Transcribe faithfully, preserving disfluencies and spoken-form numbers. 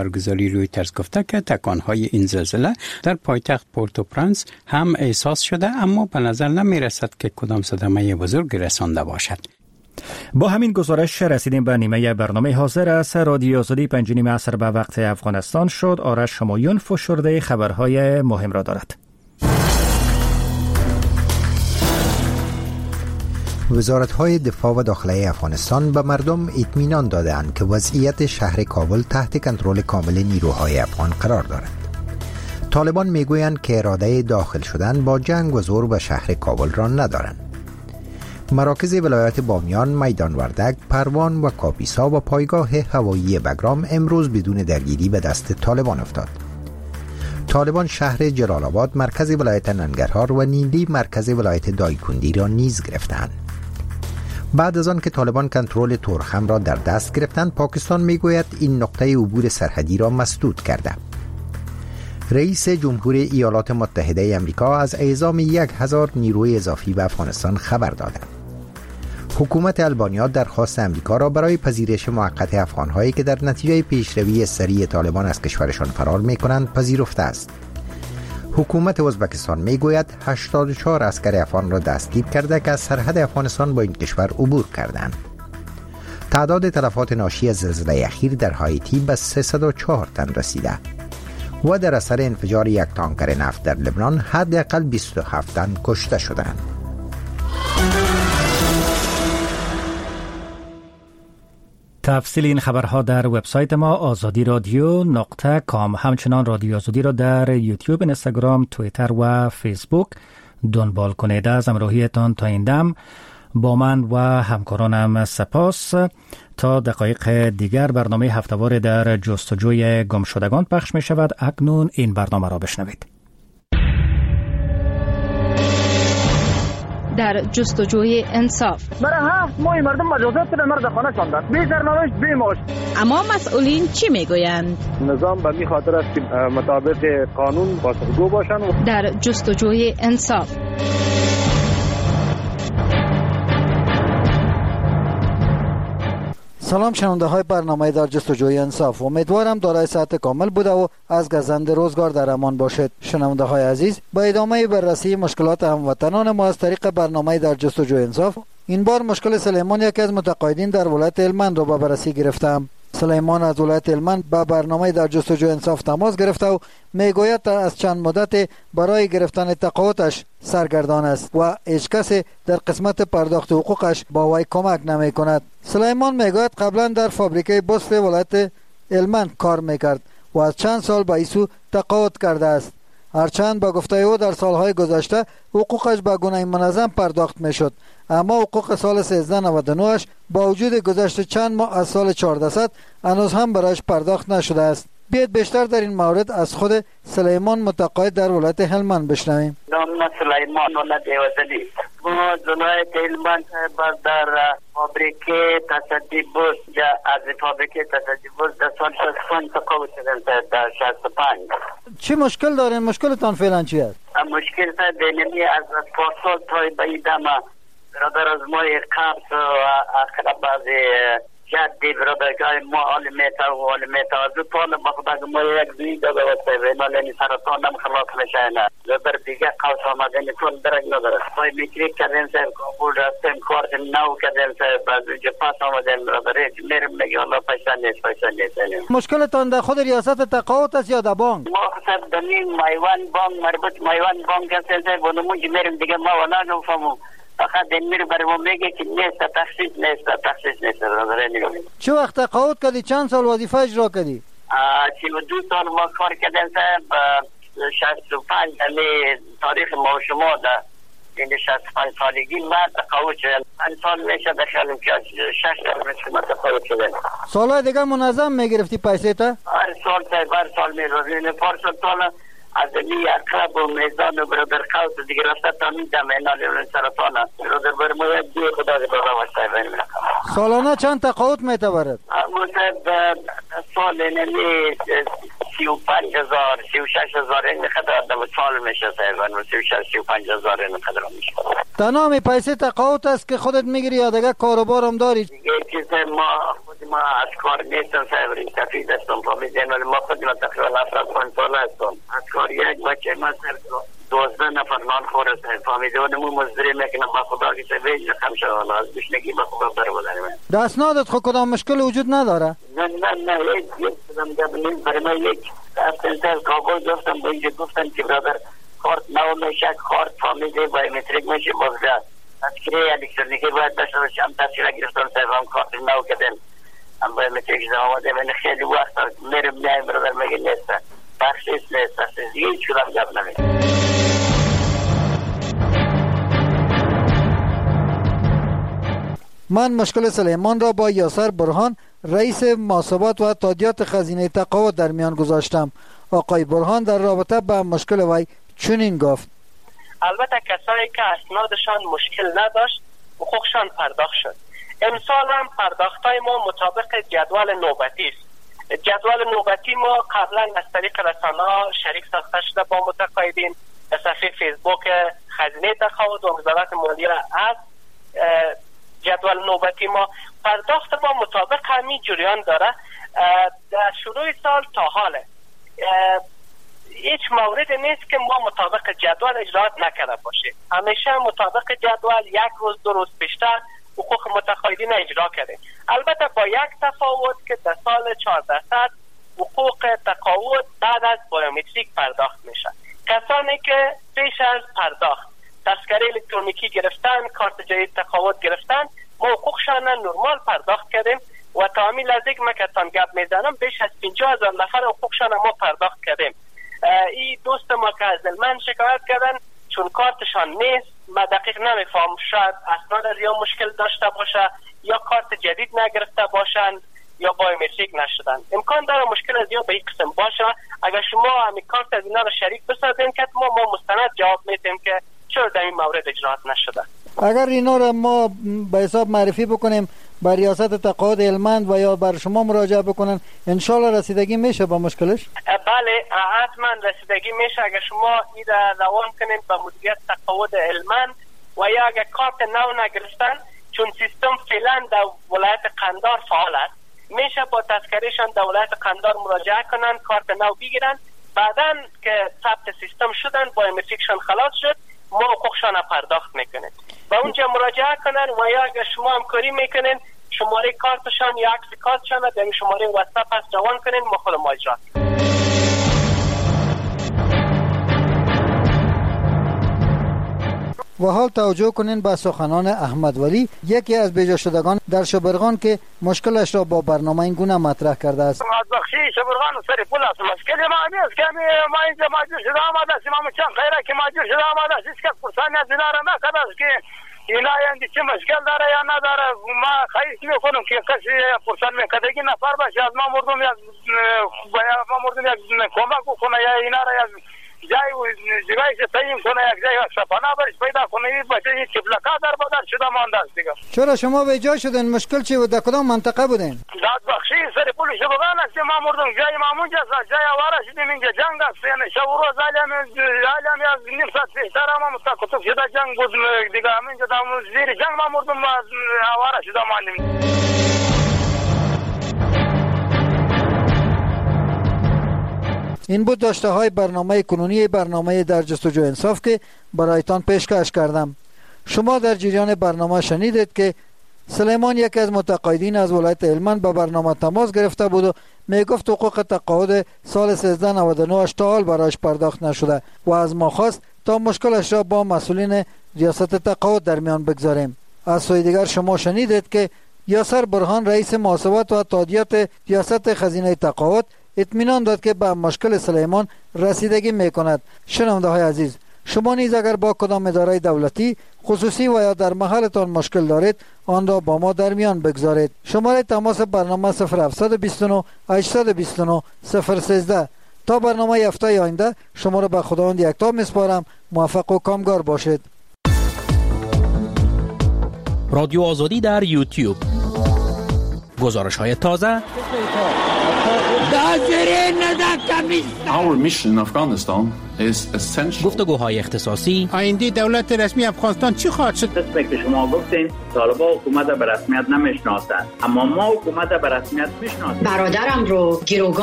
خبرگزاری رویترز گفته که تکانهای این زلزله در پایتخت پورتوپرانس هم احساس شده، اما به نظر نمی رسد که کدام صدمه بزرگ رسانده باشد. با همین گزارش رسیدیم به نیمه برنامه حاضر از رادیو آزادی پنج نیم عصر به وقت افغانستان شد. آرش همایون فشرده خبرهای مهم را دارد. وزارت‌های دفاع و داخلی افغانستان به مردم اطمینان دادند که وضعیت شهر کابل تحت کنترل کامل نیروهای افغان قرار دارد. طالبان میگویند که اراده داخل شدن با جنگ و زور به شهر کابل را ندارند. مراکز ولایت بامیان، میدان وردک، پروان و کاپیسا و پایگاه هوایی بگرام امروز بدون درگیری به دست طالبان افتاد. طالبان شهر جلال آباد، مرکز ولایت ننگرهار و نیلی مرکز ولایت دایکندی را نیز گرفتند. بعد از آن که طالبان کنترل تورخم را در دست گرفتند، پاکستان میگوید این نقطه عبور سرحدی را مسدود کرده. رئیس جمهور ایالات متحده آمریکا از اعزام یک هزار نیروی اضافی به افغانستان خبر داده. حکومت البانیا درخواست امریکا را برای پذیرش موقت افغان‌هایی که در نتیجه پیشروی سریع طالبان از کشورشان فرار می‌کنند پذیرفته است. حکومت ازبکستان میگوید هشتاد و چهار عسکر افغان را دستگیر کرده که از سرحد افغانستان با این کشور عبور کردند. تعداد تلفات ناشی از زلزله اخیر در هایتی به سیصد و چهار تن رسیده و در اثر انفجار یک تانکر نفت در لبنان حداقل بیست و هفت تن کشته شدند. تفصیل این خبرها در وبسایت ما آزادی رادیو نقطه کام. همچنان رادیو آزادی را در یوتیوب، اینستاگرام، توییتر و فیسبوک دنبال کنید. از همراهیتان تا این دم با من و همکارانم سپاس. تا دقایق دیگر برنامه هفته‌وار در جستجوی گمشدگان پخش می شود. اکنون این برنامه را بشنوید. در جستجوی انصاف. برای هفت ماه مردم مجازات شده، مرد خانه شاندن، بی سرنوشت بی معاش. اما مسئولین چی میگویند؟ نظام به می خاطر است که مطابق قانون بازگو باشند. در جستجوی انصاف. سلام شنونده های برنامه در جستجوی انصاف. امیدوارم دارای صحت کامل بوده و از گزند روزگار در امان باشید. شنونده های عزیز، با ادامه بررسی مشکلات هموطنان ما از طریق برنامه در جستجوی انصاف، این بار مشکل سلیمان، یکی از متقاعدین در ولایت هلمند را به بررسی گرفتم. سلیمان از ولایت هلمند با برنامه در جستجوی انصاف تماس گرفته و میگوید از چند مدت برای گرفتن تقاعدش سرگردان است و هیچ کس در قسمت پرداخت حقوقش با وی کمک نمی کند. سلیمان میگوید قبلا در فابریکه بست ولایت هلمند کار میکرد و از چند سال به ایسو تقاعد کرده است. هرچند با گفته او در سالهای گذشته حقوقش به گونه منظم پرداخت میشد، اما حقوق سال سیزده نود و نه با وجود گذشت چند ماه از سال چهاردهصد هنوز هم برایش پرداخت نشده است. بیاید بیشتر در این مورد از خود سلیمان متقاعد در ولایت هلمند بشنویم. نام سلیمان ولایت وزلی. ما ولایت هلمند در فابریکه تصدی بست از فابریکه تصدی بست در سال شصت و پنج تقاعد شدن. در شصت و پنج چی مشکل دارین؟ مشکلتان فعلا چی است؟ مشکل تا بینمی از پارسال تا بایدم برادر از ما قبض و اقرب از جدی برادرگاه ما آل میتا و آل میتا از دو طال بخدا ما یک دوی داده واسه وینا لینی سرطان هم خلاص نشینه زبر دیگه قوس آمدن کن درک نداره پای میکری کردن سر کابول رفتم کارت نو کردن سر بعد جو پاس آمدن برادره میرم میگه الله پیسه نیست پیسه نیست. مشکلتان در خود ریاست تقاعد است یا در بانک؟ ما خصوصا دنین مایوان بانک مربوط مایوان بانک هستن سر بونمونج میرم دیگه ما ولا نفهمم فقط این میره برای ما میگه که نیست تخصیص نیست تخصیص نیست. چه وقت تقاعد کردی؟ چند سال وظیفه اجرا کردی؟ سی و دو سال ما کار کردن صاحب. شصت و پنج یعنی تاریخ ما و شما در این شصت و پنج سالگی ما تقاعد شدن. پنج سال میشه دخلم که شش سال شما تقاعد شدن. سالهای دیگه منظم میگرفتی پیسه تا؟ هر سال صاحب هر سال میروزین پارسال سال از می اقرب و میزان و برادر قوس دیگه رفته تا میدم اینال سرطان است. برادر بر ما یک دیگه خدا دی بابا واسه بین سالانه چند تقاعد میتبرد؟ مصاب سال نمی سی و پنج هزار سی و شش هزار این خدر دو سال میشه صاحب. سی و شش سی و پنج هزار این خدر میشه. تنها می پیسه تقاعد است که خودت میگیری یا دیگه کاروبار هم داری؟ دیگه چیز ما خود ما از کار نیستم صاحب تفید هستم فهمیدین ولی ما خودم تقریبا افراد پنج ساله هستم از کار یک بچه ما سر دوازده نفر نان خوره فهمیده و نمو مزدری میکنم با خدا که سویج رقم شوال از بشنگی با خدا بر بودنیم دستنادت خود کدام مشکل وجود نداره؟ نه نه نه یک یک کدام دبنیم برای ما یک افتنتر کابل گفتم با اینجا گفتن که برادر کارت نو میشه کارت فهمیده بایومتریک میشه بازده از کره الکترونیکی باید داشته باشم تصویر گرفتم صاحبم کارت نو کردن هم بایومتریک زمان آمده من خیلی وقت میرم میایم برادر میگه نیست بخشیست نیست بخشیست هیچ کدام جب نمید من مشکل سلیمان را با یاسر برهان رئیس محاسبات و تادیات خزینه تقاعد در میان گذاشتم. آقای برهان در رابطه با مشکل وی چنین گفت: البته کسایی که اسنادشان مشکل نداشت حقوقشان پرداخت شد. امسال هم پرداختای ما مطابق جدول نوبتی است. جدول نوبتی ما قبلا از طریق رسانه‌ها شریک ساخته شده با متقاعدین. صفحه فیسبوک خزینه تقاعد و وزارت مالیه از جدول نوبتی ما پرداخت با مطابق همین جریان داره. در شروع سال تا حال هیچ مورد نیست که ما مطابق جدول اجرات نکرده باشیم. همیشه مطابق جدول یک روز دو روز پیشتر حقوق متقاعدین اجرا کردیم. البته با یک تفاوت که در سال چهارده صد حقوق تقاعد بعد از بایومتریک پرداخت میشه. کسانی که پیش از پرداخت تذکره الکترونیکی گرفتن، کارت جدید تقاعد گرفتن، ما حقوقشان نرمال پرداخت کردیم و تعمیل از یک مکتان گپ میزنم بیش از پنجاه هزار نفر حقوقشان ما پرداخت کردیم. این دوست ما که از من شکایت کردن چون کارتشان نیست، ما دقیق نمیفهم، شاید اسناد از یا مشکل داشته باشه یا کارت جدید نگرفته باشند یا بایومتریک نشدن. امکان داره مشکل از یا به این قسم باشه. اگر شما همین کارت از اینا رو شریک بسازین که ما ما مستند جواب میدیم که چرا در این مورد اجرات نشده. اگر اینا رو ما به حساب معرفی بکنیم بر ریاست تقاعد هلمند و یا بر شما مراجعه بکنن انشالله رسیدگی میشه با مشکلش؟ بله حتما رسیدگی میشه. اگر شما این را روان کنین به مدیریت تقاعد هلمند و یا اگر کارت نو نگرفتن چون سیستم فعلا در ولایت قندار فعال است میشه با تذکرهشان در ولایت قندار مراجعه کنن کارت نو بگیرن. بعداً که ثبت سیستم شدن بایومتریکشان خلاص شد ما حقوقشان پرداخت میکنیم و اونجا مراجعه کنن و یا اگر شما همکاری میکنین شماره کارتشان یا عکس کارتشان در شماره واتساپ هست روان کنین ما خود ما اجرا کنیم. و حال توجه کنین به سخنان احمد ولی یکی از بیجا شدگان در شبرغان که مشکلش را با برنامه این گونه مطرح کرده است. از بخشی شبرغان سر پول است. مشکل ما نیست که ما اینجا ماجور شده آمده است. ما چند خیره که ماجور شده آمده است. هیچ کس پرسانی از اینا را نکرده است که اینا یعنی چه مشکل داره یا نداره. ما خواهش میکنم که کسی پرسان میکنه که نفر باشه از ما مردم یک ما مردم یک کمک بکنه یا اینا را یک جای و جایش تعیین کنه یک جای شفانه برش پیدا کنه. این بچه این تفلکا در بدر شده مانده است دیگه. چرا شما به جای شدین؟ مشکل چی بود؟ در کدام منطقه بودین؟ داد بخشی سر پول شبرغان است. ما مردم جای ما اونجا است. جای آواره شدیم اینجا جنگ است. یعنی شب و روز علم علم از نیم ساعت پیشتر ما متکتب شده جنگ بود دیگه. همینجا در زیر جنگ ما مردم آواره شده ماندیم. این بود داشته های برنامه کنونی برنامه در جستجوی انصاف که برایتان پیشکش کردم. شما در جریان برنامه شنیدید که سلیمان یکی از متقاعدین از ولایت هلمند به برنامه تماس گرفته بود و میگفت حقوق تقاعد سال سیزده نود و نه تا حال برایش پرداخت نشده و از ما خواست تا مشکلش را با مسئولین ریاست تقاعد در میان بگذاریم. از سوی دیگر شما شنیدید که یاسر برهان رئیس محاسبات و تادیات ریاست خزینه تقاعد اطمینان داد که به مشکل سلیمان رسیدگی میکند. شنونده های عزیز، شما نیز اگر با کدام اداره دولتی خصوصی و یا در محلتان مشکل دارید آن را با ما در میان بگذارید. شماره تماس برنامه صفر هفت دو نه هشت دو نه صفر یک سه. تا برنامه هفته آینده شما را به خداوند یکتا میسپارم. موفق و کامگار باشید. رادیو آزادی در یوتیوب، گزارش های تازه، Our mission in Afghanistan is essential. گفتگوهای اختصاصی. آینده دولت رسمی افغانستان چی خواهد شد؟ قسمی که شما گفتین طالبان حکومت به رسمیت نمیشناسند، اما ما حکومت به رسمیت میشناسیم. برادرم رو گروگان